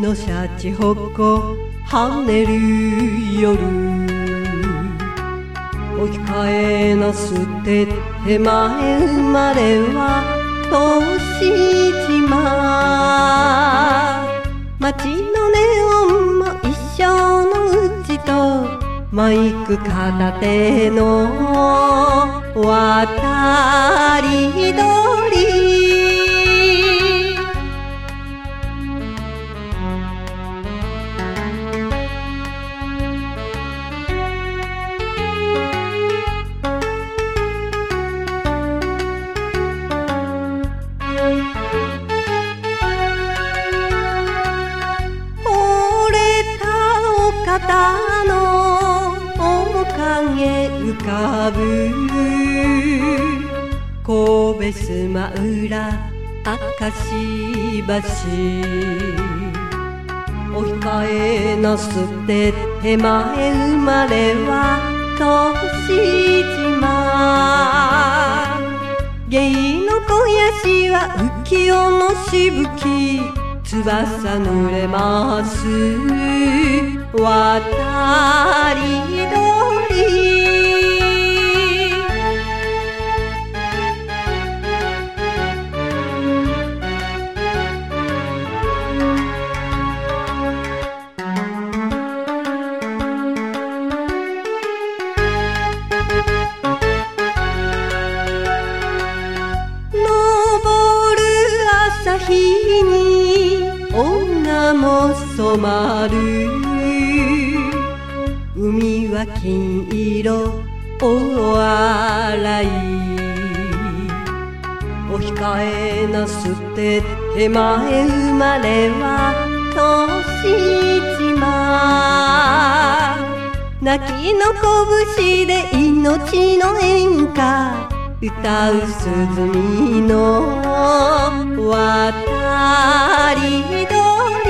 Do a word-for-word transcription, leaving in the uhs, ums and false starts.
のシャチホコ跳ねる夜、置き換えなすって手前生まれは年島、街のネオンも一生のうちとマイク片手の渡り鳥、肩の面影浮かぶ神戸スマ浦明石橋、置き換えなすって手前生まれは年島、芸の肥やしは浮世のしぶき、翼濡れます渡り鳥、昇る朝日に女も染まる、海は金色大洗、置き換えなすって手前生まれは年島、泣きの拳で命の演歌歌う鼓の渡り鳥、